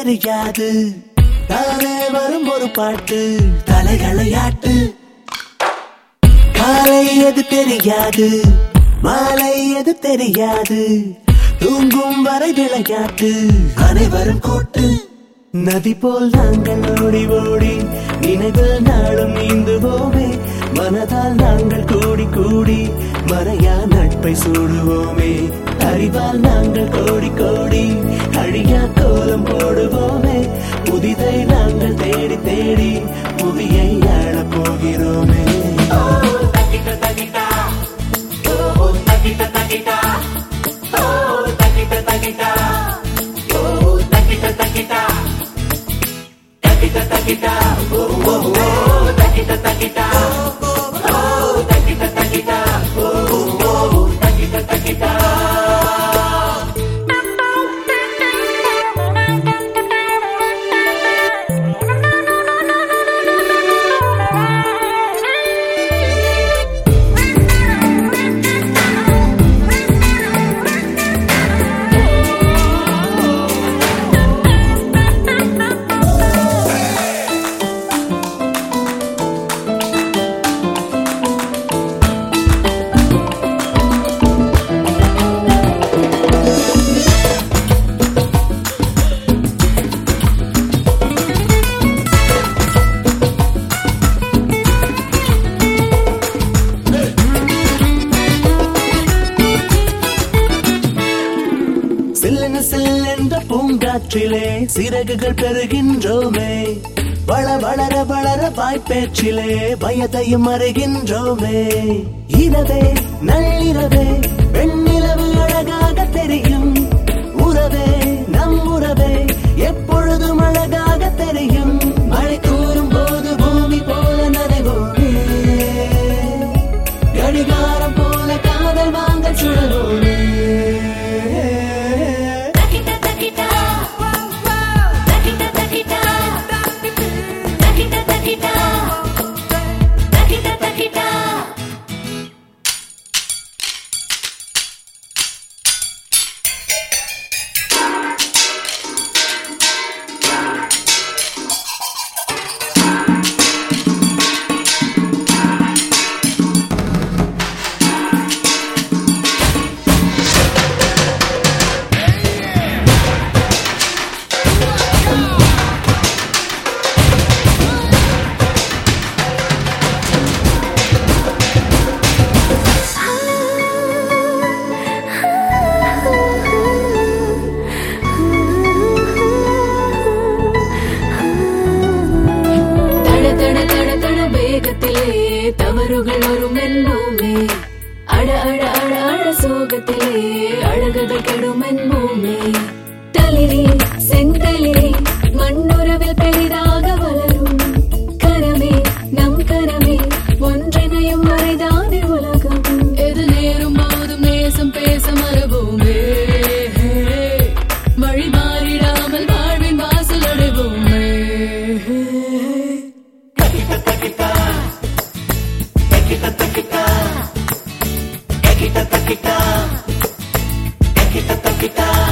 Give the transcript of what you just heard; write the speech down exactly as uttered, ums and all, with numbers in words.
தெரியாது தானே வரும் ஒரு பாட்டு தலைகளையாட்டு காலை எது தெரியாது மாலை எது தெரியாது தூங்கும் வரை விளையாட்டு அனைவரும் கூட்டு நதி போல் நாங்கள் ஓடி ஓடி நினைவில் நாளும் நீந்துவோமே மனதால் நாங்கள் கூடி கூடி மறையா நட்பை சூடுவோமே அறிவால் நாங்கள் கோடி கோடி அழியா கோலம் போடுவோமே புதிதை நாங்கள் தேடி தேடி புவியை ஆளப் போகிறோமே பூங்காற்றிலே சிறகுகள் பெறுகின்றோமே வள வளர வளர வாய்ப்பேச்சிலே பயத்தையும் மறைகின்றோமே இரவே நள்ளிரவே வெண்ணிலவு அழகாக தெரியும் உறவே நம் உறவே எப்பொழுதும் அழகாக தெரியும் மழை தூரும் போது பூமி போல நனைவோமே கடிகாரம் போல காதல் வாங்க சுழலோமே தவறுகள் வரும் என்போமே அட அட அட அட சோகத்திலே அழகுகள் கெடும் என்போமே தளிரே செந்தளிரே மண்ணுறவில் பெரிதாக வளரும் கரமே நம் கரமே ஒன்றினையும் மறைதானே உலகம் எது நேரும் போதும் நேசம் பேச மறவோமே வழி மாறிடாமல் வாழ்வின் வாசல் அடைவோமே Kita, kita, kita, kita, kita, kita.